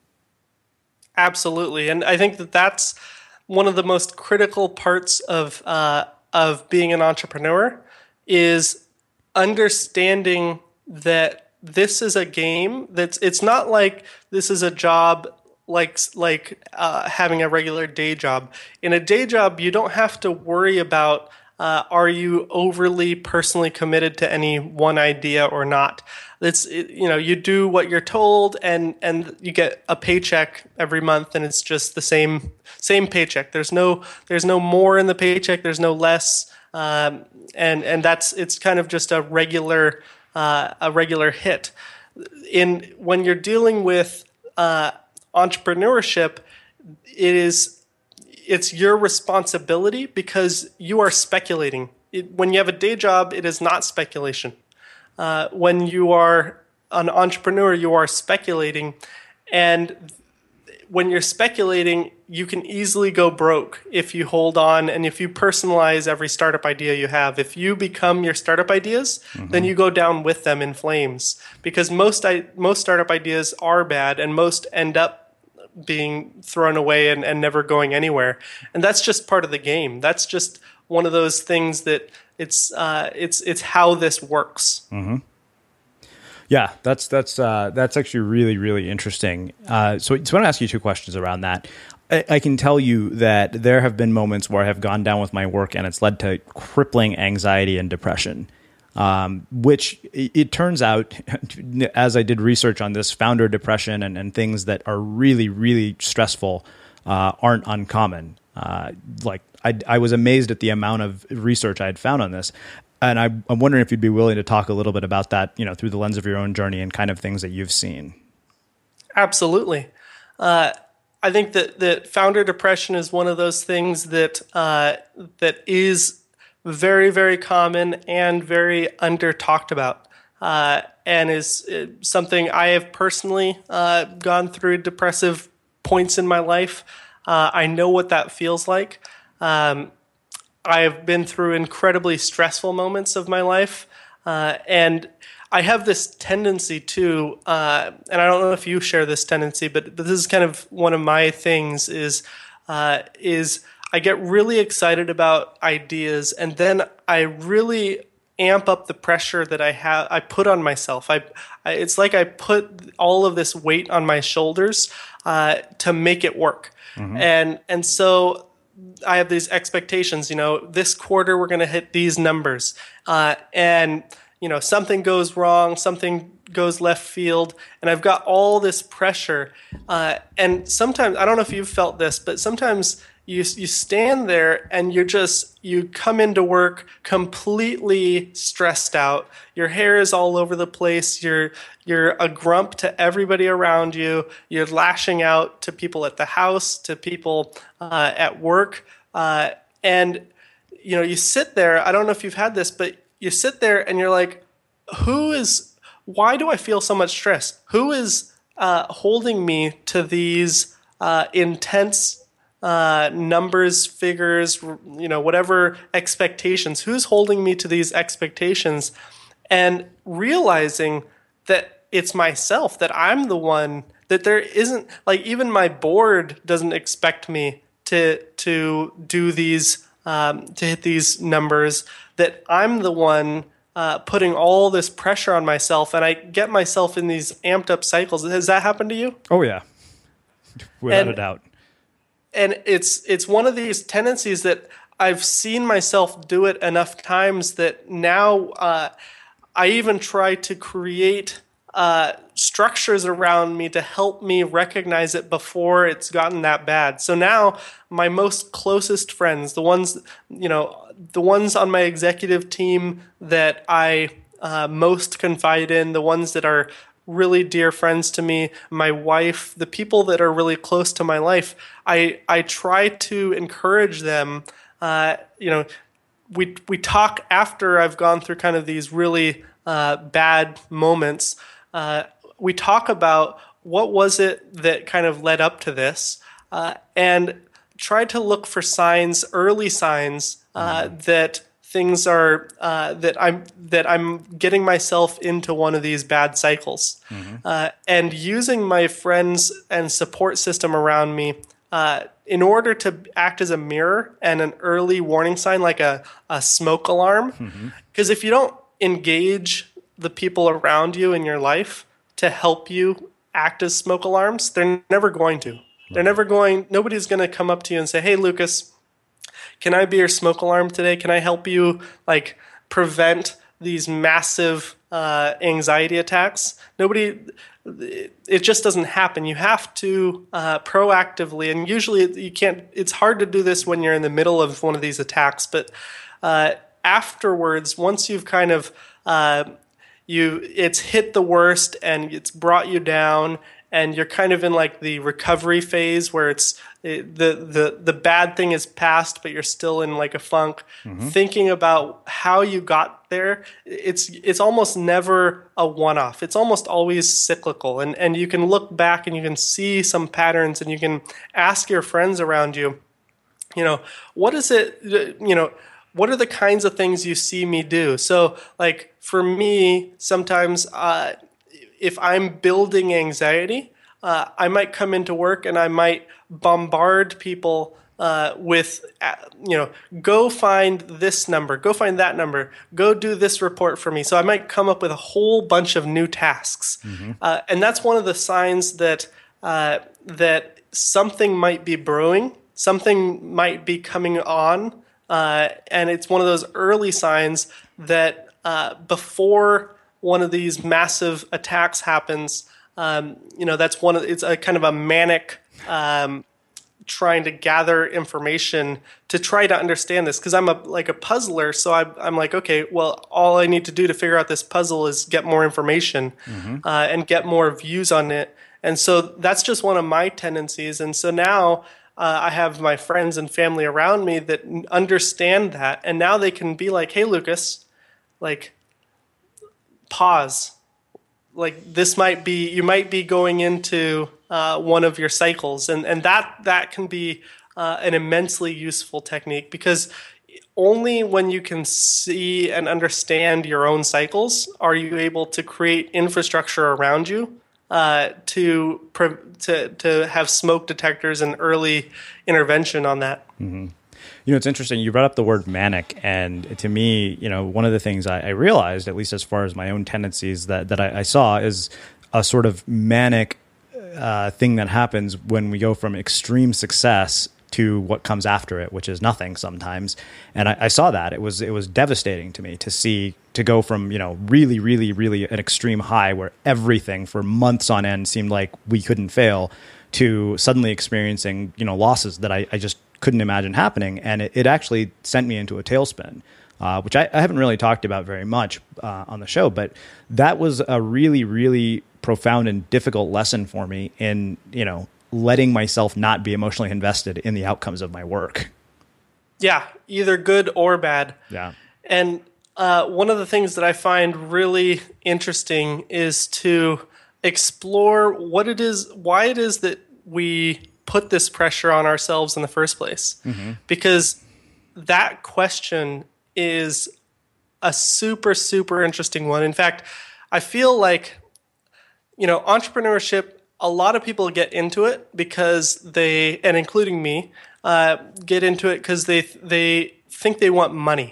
[SPEAKER 2] Absolutely. And I think that that's one of the most critical parts of uh, of being an entrepreneur is understanding that this is a game that's it's not like this is a job like like uh, having a regular day job. In a day job, you don't have to worry about uh, are you overly personally committed to any one idea or not. It's it, you know you do what you're told and and you get a paycheck every month, and it's just the same same paycheck. There's no there's no more in the paycheck. There's no less, um, and and that's it's kind of just a regular. Uh, a regular hit. In when you're dealing with uh, entrepreneurship, it is it's your responsibility because you are speculating. It, when you have a day job, it is not speculation. Uh, when you are an entrepreneur, you are speculating, and when you're speculating, you can easily go broke if you hold on and if you personalize every startup idea you have. If you become your startup ideas, mm-hmm. then you go down with them in flames, because most most startup ideas are bad and most end up being thrown away and, and never going anywhere. And that's just part of the game. That's just one of those things that it's uh, it's it's how this works.
[SPEAKER 1] Mm-hmm. Yeah, that's that's uh, that's actually really, really interesting. Uh, so, so I want to ask you two questions around that. I, I can tell you that there have been moments where I have gone down with my work and it's led to crippling anxiety and depression, um, which it, it turns out, as I did research on this, founder depression and, and things that are really, really stressful uh, aren't uncommon. Uh, like I, I was amazed at the amount of research I had found on this. And I, I'm wondering if you'd be willing to talk a little bit about that, you know, through the lens of your own journey and kind of things that you've seen.
[SPEAKER 2] Absolutely. Uh, I think that, that founder depression is one of those things that uh, that is very, very common and very under talked about, uh, and is uh, something I have personally uh, gone through depressive points in my life. Uh, I know what that feels like. Um, I have been through incredibly stressful moments of my life, uh, and I have this tendency to, uh, and I don't know if you share this tendency, but, but this is kind of one of my things is, uh, is I get really excited about ideas, and then I really amp up the pressure that I have, I put on myself. I, I it's like I put all of this weight on my shoulders uh, to make it work, mm-hmm. and and so I have these expectations. You know, this quarter we're going to hit these numbers, uh, and you know, something goes wrong, something goes left field, and I've got all this pressure. Uh, and sometimes, I don't know if you've felt this, but sometimes you you stand there and you're just, you come into work completely stressed out. Your hair is all over the place. You're you're a grump to everybody around you. You're lashing out to people at the house, to people uh, at work. Uh, and, you know, you sit there. I don't know if you've had this, but you sit there and you're like, who is, why do I feel so much stress? Who is uh, holding me to these uh, intense uh, numbers, figures, you know, whatever expectations? Who's holding me to these expectations? And realizing that it's myself, that I'm the one, that there isn't, like, even my board doesn't expect me to, to do these, um, to hit these numbers, that I'm the one uh, putting all this pressure on myself, and I get myself in these amped up cycles. Has that happened to you?
[SPEAKER 1] Oh yeah, without
[SPEAKER 2] and,
[SPEAKER 1] a doubt.
[SPEAKER 2] And it's it's one of these tendencies that I've seen myself do it enough times that now uh, I even try to create uh, structures around me to help me recognize it before it's gotten that bad. So now my most closest friends, the ones, you know, the ones on my executive team that I uh, most confide in, the ones that are really dear friends to me, my wife, the people that are really close to my life, I I try to encourage them. Uh, you know, we we talk after I've gone through kind of these really uh, bad moments. Uh, we talk about what was it that kind of led up to this, uh, and try to look for signs, early signs uh, mm-hmm. that things are uh, that I'm that I'm getting myself into one of these bad cycles, mm-hmm. uh, and using my friends and support system around me uh, in order to act as a mirror and an early warning sign, like a, a smoke alarm. Because mm-hmm. if you don't engage the people around you in your life to help you act as smoke alarms, they're never going to. Right. They're never going. Nobody's going to come up to you and say, "Hey, Lucas, can I be your smoke alarm today? Can I help you like prevent these massive uh, anxiety attacks?" Nobody, it just doesn't happen. You have to uh, proactively, and usually you can't, it's hard to do this when you're in the middle of one of these attacks, but uh, afterwards, once you've kind of, uh, you, it's hit the worst and it's brought you down, and you're kind of in like the recovery phase where it's it, the the the bad thing is past, but you're still in like a funk. Mm-hmm. Thinking about how you got there, it's it's almost never a one-off. It's almost always cyclical, and and you can look back and you can see some patterns, and you can ask your friends around you, you know, what is it, you know, what are the kinds of things you see me do? So like for me, sometimes. Uh, If I'm building anxiety, uh, I might come into work and I might bombard people uh, with, uh, you know, go find this number, go find that number, go do this report for me. So I might come up with a whole bunch of new tasks. Mm-hmm. Uh, and that's one of the signs that uh, that something might be brewing, something might be coming on. Uh, and it's one of those early signs that uh, before one of these massive attacks happens, um, you know, that's one of, it's a kind of a manic um, trying to gather information to try to understand this. Cause I'm a, like a puzzler. So I, I'm like, okay, well, all I need to do to figure out this puzzle is get more information mm-hmm. uh, and get more views on it. And so that's just one of my tendencies. And so now uh, I have my friends and family around me that understand that. And now they can be like, hey, Lucas, like, pause. Like, this might be, you might be going into uh, one of your cycles. And, and that, that can be uh, an immensely useful technique, because only when you can see and understand your own cycles are you able to create infrastructure around you uh, to, to, to have smoke detectors and early intervention on that.
[SPEAKER 1] Mm-hmm. You know, it's interesting. You brought up the word manic, and to me, you know, one of the things I, I realized, at least as far as my own tendencies that that I, I saw, is a sort of manic uh, thing that happens when we go from extreme success to what comes after it, which is nothing sometimes. And I, I saw that it was it was devastating to me to see to go from, you know, really, really, really an extreme high where everything for months on end seemed like we couldn't fail, to suddenly experiencing, you know, losses that I, I just couldn't imagine happening. And it, it actually sent me into a tailspin, uh, which I, I haven't really talked about very much uh, on the show. But that was a really, really profound and difficult lesson for me in, you know, letting myself not be emotionally invested in the outcomes of my work.
[SPEAKER 2] Yeah, either good or bad.
[SPEAKER 1] Yeah.
[SPEAKER 2] And uh, one of the things that I find really interesting is to explore what it is, why it is that we put this pressure on ourselves in the first place. Mm-hmm. Because that question is a super, super interesting one. In fact, I feel like, you know, entrepreneurship, a lot of people get into it because they, and including me, uh, get into it because they they think they want money.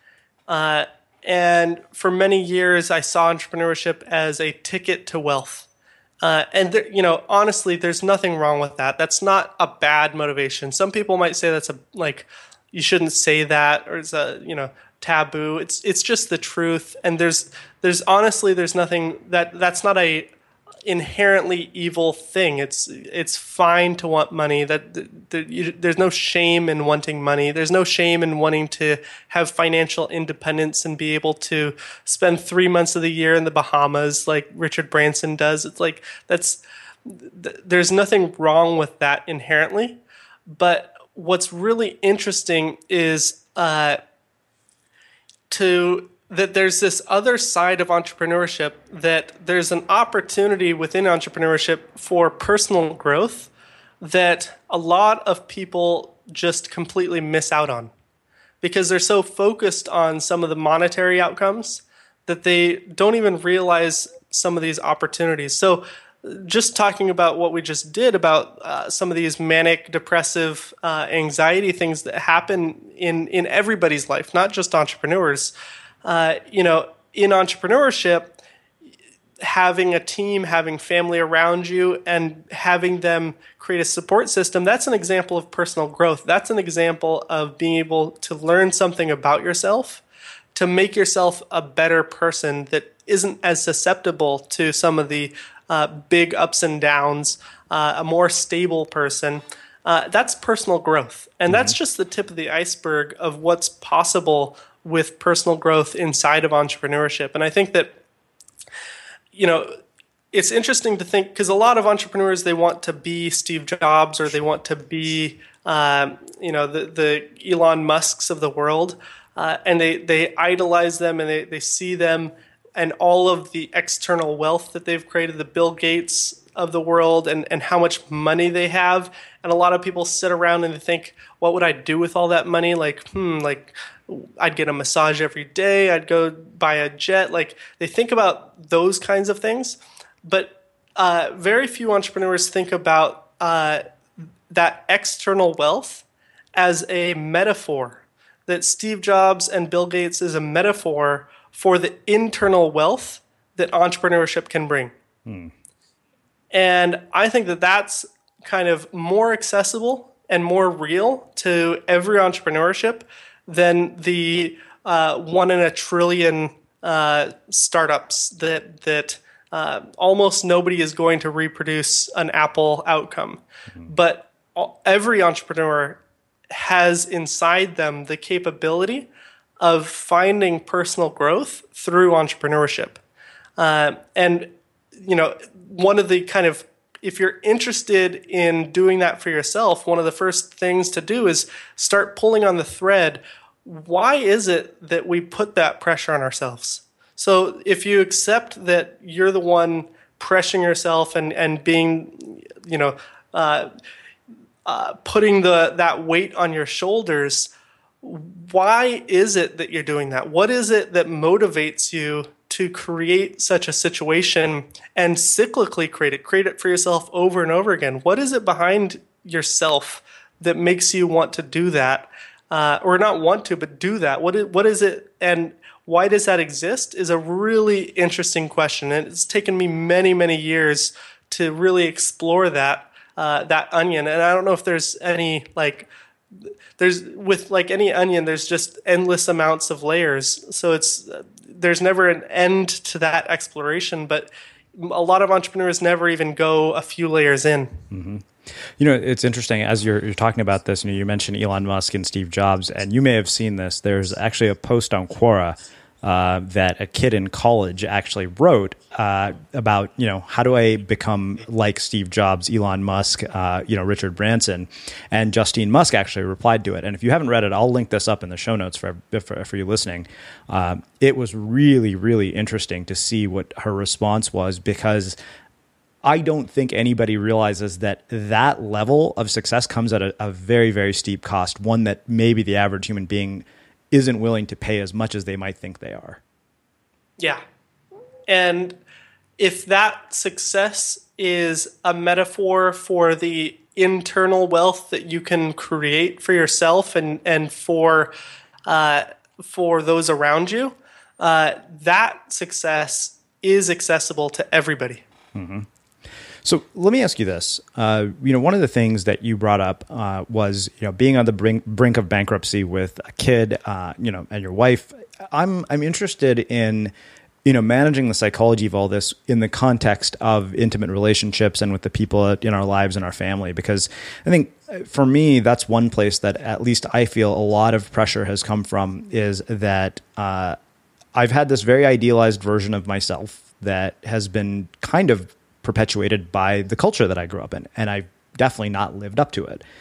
[SPEAKER 2] Uh, and for many years, I saw entrepreneurship as a ticket to wealth. Uh, and, there, you know, honestly, there's nothing wrong with that. That's not a bad motivation. Some people might say that's a, like, you shouldn't say that, or it's a, you know, taboo. It's it's just the truth. And there's there's honestly, there's nothing that that's not a inherently evil thing. It's it's fine to want money. That, that, that you, there's no shame in wanting money. There's no shame in wanting to have financial independence and be able to spend three months of the year in the Bahamas like Richard Branson does. It's like that's th- there's nothing wrong with that inherently. But what's really interesting is uh, to that there's this other side of entrepreneurship, that there's an opportunity within entrepreneurship for personal growth that a lot of people just completely miss out on, because they're so focused on some of the monetary outcomes that they don't even realize some of these opportunities. So just talking about what we just did about uh, some of these manic, depressive, uh, anxiety things that happen in, in everybody's life, not just entrepreneurs. Uh, you know, in entrepreneurship, having a team, having family around you, and having them create a support system, that's an example of personal growth. That's an example of being able to learn something about yourself, to make yourself a better person that isn't as susceptible to some of the uh, big ups and downs, uh, a more stable person. Uh, that's personal growth. And mm-hmm. that's just the tip of the iceberg of what's possible with personal growth inside of entrepreneurship. And I think that, you know, it's interesting to think, because a lot of entrepreneurs, they want to be Steve Jobs, or they want to be, um, you know, the, the Elon Musks of the world. Uh, and they, they idolize them, and they, they see them and all of the external wealth that they've created, the Bill Gates of the world, and, and how much money they have. And a lot of people sit around and they think, what would I do with all that money? Like, hmm, like I'd get a massage every day. I'd go buy a jet. Like, they think about those kinds of things. But uh, very few entrepreneurs think about uh, that external wealth as a metaphor, that Steve Jobs and Bill Gates is a metaphor for the internal wealth that entrepreneurship can bring. Hmm. And I think that that's kind of more accessible and more real to every entrepreneurship than the uh, one in a trillion uh, startups that that uh, almost nobody is going to reproduce an Apple outcome. Mm-hmm. But every entrepreneur has inside them the capability of finding personal growth through entrepreneurship. Uh, and, you know, one of the kind of if you're interested in doing that for yourself, one of the first things to do is start pulling on the thread. Why is it that we put that pressure on ourselves? So if you accept that you're the one pressuring yourself and, and being, you know, uh, uh, putting the that weight on your shoulders, why is it that you're doing that? What is it that motivates you to create such a situation and cyclically create it, create it for yourself over and over again? What is it behind yourself that makes you want to do that? Uh, or not want to, but do that? What is, what is it, and why does that exist is a really interesting question. And it's taken me many, many years to really explore that, uh, that onion. And I don't know if there's any, like, there's, with like any onion, there's just endless amounts of layers. So it's, there's never an end to that exploration, but a lot of entrepreneurs never even go a few layers in.
[SPEAKER 1] Mm-hmm. You know, it's interesting as you're, you're talking about this, and you mentioned Elon Musk and Steve Jobs, and you may have seen this. There's actually a post on Quora uh, that a kid in college actually wrote uh, about, you know, how do I become like Steve Jobs, Elon Musk, uh, you know, Richard Branson, and Justine Musk actually replied to it. And if you haven't read it, I'll link this up in the show notes for for, for you listening. Uh, it was really, really interesting to see what her response was, because I don't think anybody realizes that that level of success comes at a, a very, very steep cost, one that maybe the average human being isn't willing to pay as much as they might think they are.
[SPEAKER 2] Yeah. And if that success is a metaphor for the internal wealth that you can create for yourself and, and for, uh, for those around you, uh, that success is accessible to everybody.
[SPEAKER 1] Mm-hmm. So let me ask you this. Uh, you know, one of the things that you brought up uh, was, you know, being on the brink, brink of bankruptcy with a kid, uh, you know, and your wife. I'm I'm interested in, you know, managing the psychology of all this in the context of intimate relationships and with the people in our lives and our family, because I think for me, that's one place that at least I feel a lot of pressure has come from, is that uh, I've had this very idealized version of myself that has been kind of perpetuated by the culture that I grew up in, and I've definitely not lived up to it.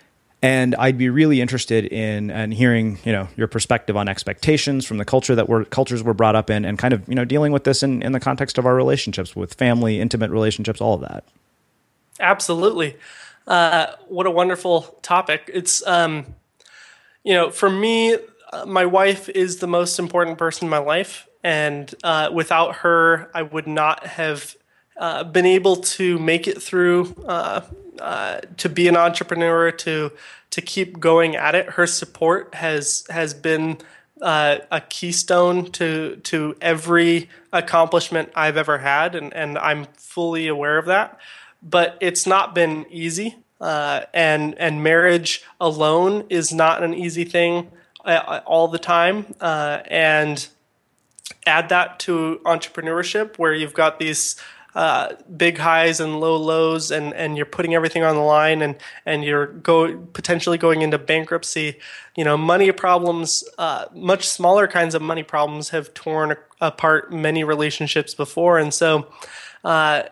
[SPEAKER 1] And I'd be really interested in and hearing, you know, your perspective on expectations from the culture that we're cultures we're brought up in, and kind of, you know, dealing with this in, in the context of our relationships with family, intimate relationships, all of that.
[SPEAKER 2] Absolutely. Uh, what a wonderful topic. It's, um, you know, for me, uh, my wife is the most important person in my life. And uh, without her, I would not have Uh, been able to make it through, uh, uh, to be an entrepreneur, to to keep going at it. Her support has has been uh, a keystone to to every accomplishment I've ever had, and, and I'm fully aware of that. But it's not been easy, uh, and and marriage alone is not an easy thing uh, all the time. Uh, and add that to entrepreneurship, where you've got these Uh, big highs and low lows, and, and you're putting everything on the line, and, and you're go potentially going into bankruptcy. You know, money problems, uh, much smaller kinds of money problems have torn apart many relationships before. And so uh,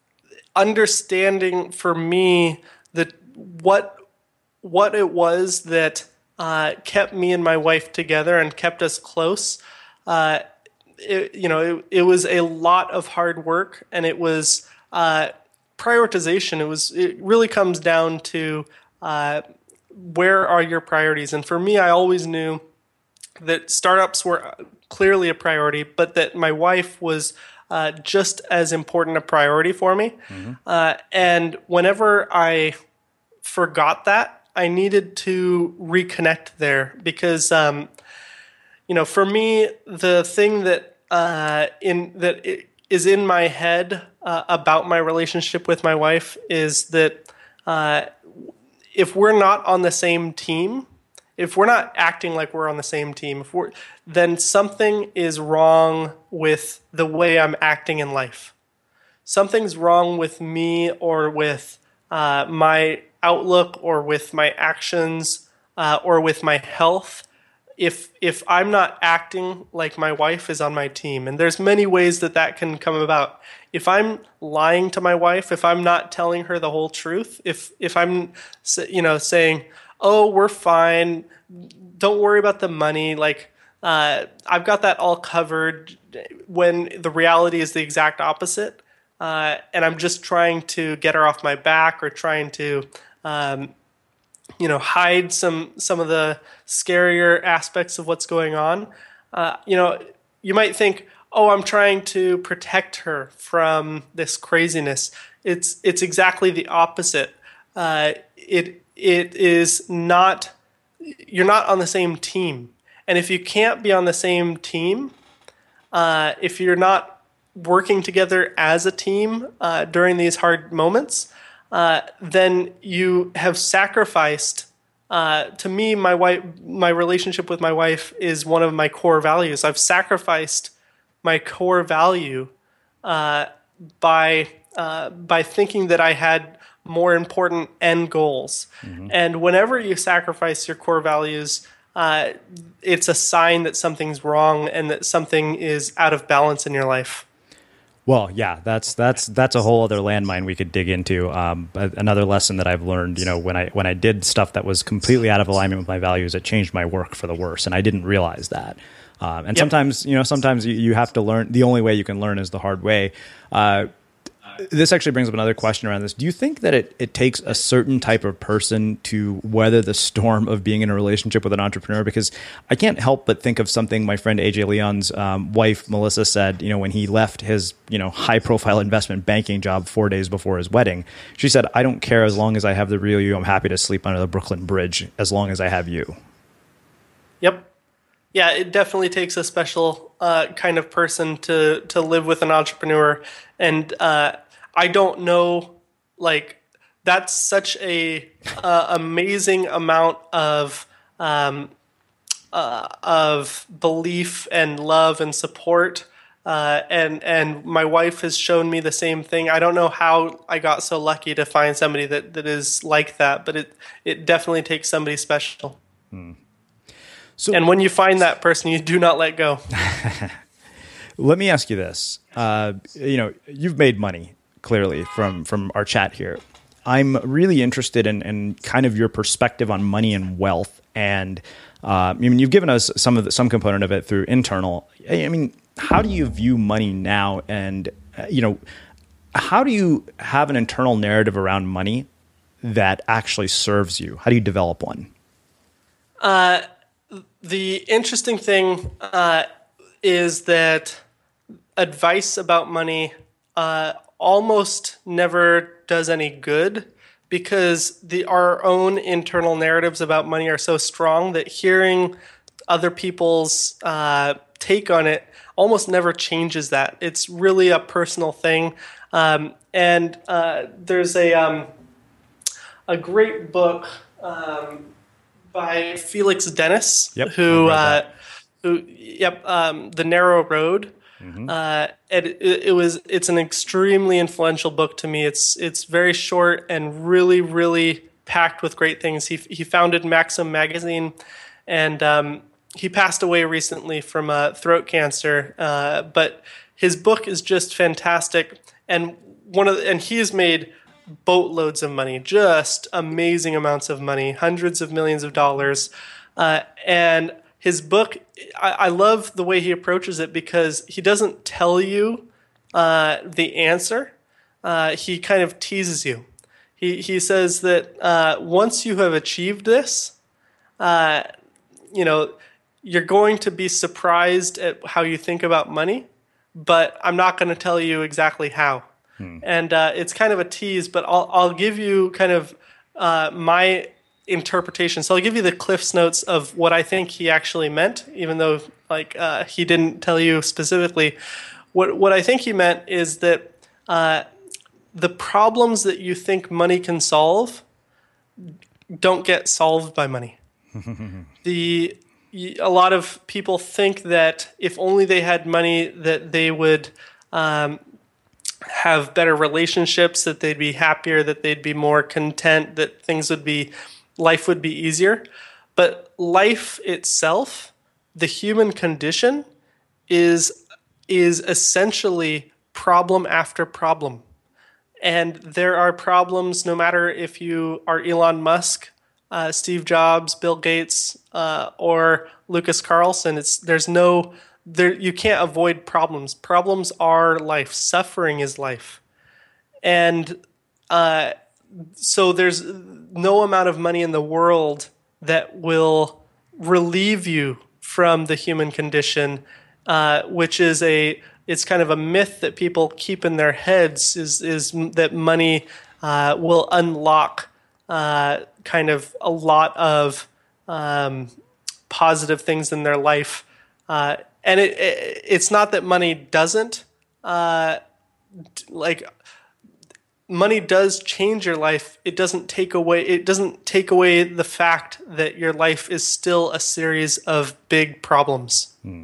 [SPEAKER 2] understanding for me that what what it was that uh, kept me and my wife together and kept us close, uh, It, you know, it, it was a lot of hard work, and it was uh, prioritization. It was. It really comes down to uh, where are your priorities. And for me, I always knew that startups were clearly a priority, but that my wife was uh, just as important a priority for me. Mm-hmm. Uh, and whenever I forgot that, I needed to reconnect there, because Um, You know, for me, the thing that uh, in that is in my head uh, about my relationship with my wife is that uh, if we're not on the same team, if we're not acting like we're on the same team, if we're, then something is wrong with the way I'm acting in life. Something's wrong with me, or with uh, my outlook, or with my actions, uh, or with my health. if if I'm not acting like my wife is on my team, and there's many ways that that can come about. If I'm lying to my wife, if I'm not telling her the whole truth, if if I'm you know saying, "Oh, we're fine, don't worry about the money," like uh, I've got that all covered, when the reality is the exact opposite, uh, and I'm just trying to get her off my back or trying to um, you know, hide some some of the scarier aspects of what's going on. Uh, you know, you might think, "Oh, I'm trying to protect her from this craziness." It's it's exactly the opposite. Uh, it it is not. You're not on the same team, and if you can't be on the same team, uh, if you're not working together as a team uh, during these hard moments, Uh, then you have sacrificed. Uh, to me, my wife, my relationship with my wife is one of my core values. I've sacrificed my core value uh, by uh, by thinking that I had more important end goals. Mm-hmm. And whenever you sacrifice your core values, uh, it's a sign that something's wrong and that something is out of balance in your life.
[SPEAKER 1] Well, yeah, that's that's that's a whole other landmine we could dig into. Um, another lesson that I've learned, you know, when I when I did stuff that was completely out of alignment with my values, it changed my work for the worse, and I didn't realize that. Um, and yep. sometimes, you know, sometimes you, you have to learn. The only way you can learn is the hard way. Uh, this actually brings up another question around this. Do you think that it, it takes a certain type of person to weather the storm of being in a relationship with an entrepreneur? Because I can't help but think of something my friend A J Leon's um, wife, Melissa, said, you know, when he left his, you know, high profile investment banking job four days before his wedding. She said, "I don't care as long as I have the real you. I'm happy to sleep under the Brooklyn Bridge as long as I have you."
[SPEAKER 2] Yep. Yeah, it definitely takes a special uh, kind of person to, to live with an entrepreneur. And, uh, I don't know, like, that's such a uh, amazing amount of um, uh, of belief and love and support, uh, and and my wife has shown me the same thing. I don't know how I got so lucky to find somebody that, that is like that, but it it definitely takes somebody special. Hmm. So, and when you find that person, you do not let go.
[SPEAKER 1] Let me ask you this: uh, you know, you've made money. Clearly from, from our chat here. I'm really interested in, in kind of your perspective on money and wealth. And uh, I mean, you've given us some of the, some component of it through internal. I mean, how do you view money now? And, uh, you know, how do you have an internal narrative around money that actually serves you? How do you develop one?
[SPEAKER 2] Uh, the interesting thing uh, is that advice about money uh, almost never does any good, because the our own internal narratives about money are so strong that hearing other people's uh, take on it almost never changes that. It's really a personal thing. Um, and uh, there's a um, a great book um, by Felix Dennis,
[SPEAKER 1] yep,
[SPEAKER 2] who uh, who yep um, The Narrow Road. Mm-hmm. Uh, it, it, it was. It's an extremely influential book to me. It's it's very short and really, really packed with great things. He he founded Maxim magazine, and um, he passed away recently from uh, throat cancer. Uh, but his book is just fantastic, and one of the, and he has made boatloads of money, just amazing amounts of money, hundreds of millions of dollars, uh, and his book, I, I love the way he approaches it, because he doesn't tell you uh, the answer. Uh, he kind of teases you. He he says that uh, once you have achieved this, uh, you know, you're going to be surprised at how you think about money, but I'm not going to tell you exactly how. Hmm. And uh, it's kind of a tease, but I'll I'll give you kind of uh, my interpretation. So I'll give you the Cliff's Notes of what I think he actually meant, even though like uh, he didn't tell you specifically. What what I think he meant is that uh, the problems that you think money can solve don't get solved by money. the a lot of people think that if only they had money, that they would um, have better relationships, that they'd be happier, that they'd be more content, that things would be life would be easier. But life itself, the human condition, is is essentially problem after problem. And there are problems no matter if you are Elon Musk, uh, Steve Jobs, Bill Gates, uh, or Lucas Carlson. It's there's no there you can't avoid problems. Problems are life. Suffering is life. And uh, so there's no amount of money in the world that will relieve you from the human condition, uh, which is a it's kind of a myth that people keep in their heads is is that money uh, will unlock uh, kind of a lot of um, positive things in their life, uh, and it, it it's not that money doesn't uh, like. Money does change your life. It doesn't take away. It doesn't take away the fact that your life is still a series of big problems.
[SPEAKER 1] Hmm.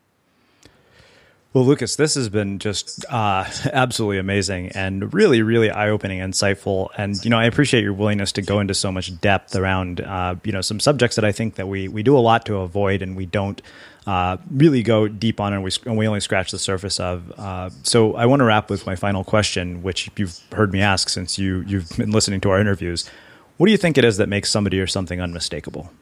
[SPEAKER 1] Well, Lucas, this has been just uh, absolutely amazing and really, really eye-opening, insightful. And, you know, I appreciate your willingness to go into so much depth around, uh, you know, some subjects that I think that we we do a lot to avoid and we don't uh, really go deep on, and we, and we only scratch the surface of. Uh, so I want to wrap with my final question, which you've heard me ask since you, you've been listening to our interviews. What do you think it is that makes somebody or something unmistakable?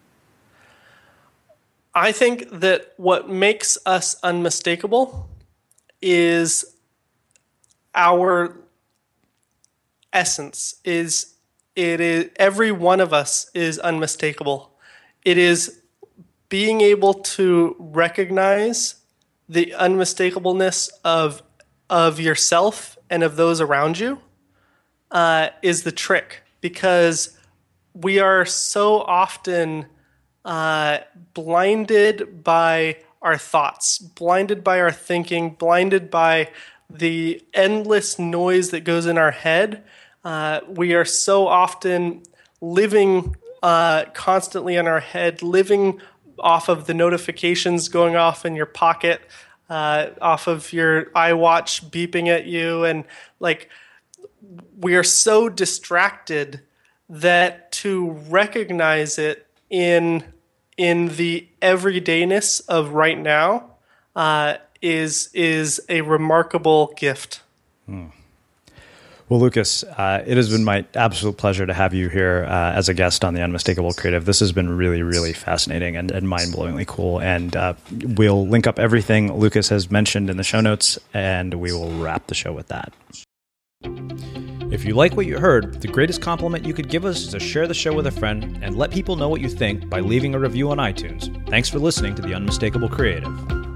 [SPEAKER 2] I think that what makes us unmistakable is our essence. Is it is every one of us is unmistakable. It is being able to recognize the unmistakableness of of yourself and of those around you uh, is the trick, because we are so often Uh, blinded by our thoughts, blinded by our thinking, blinded by the endless noise that goes in our head. Uh, we are so often living uh, constantly in our head, living off of the notifications going off in your pocket, uh, off of your iWatch beeping at you. And like, we are so distracted that to recognize it in in the everydayness of right now uh, is is a remarkable gift.
[SPEAKER 1] Hmm. Well, Lucas, uh, it has been my absolute pleasure to have you here uh, as a guest on the Unmistakable Creative. This has been really, really fascinating and, and mind-blowingly cool. And uh, we'll link up everything Lucas has mentioned in the show notes, and we will wrap the show with that. If you like what you heard, the greatest compliment you could give us is to share the show with a friend and let people know what you think by leaving a review on iTunes. Thanks for listening to The Unmistakable Creative.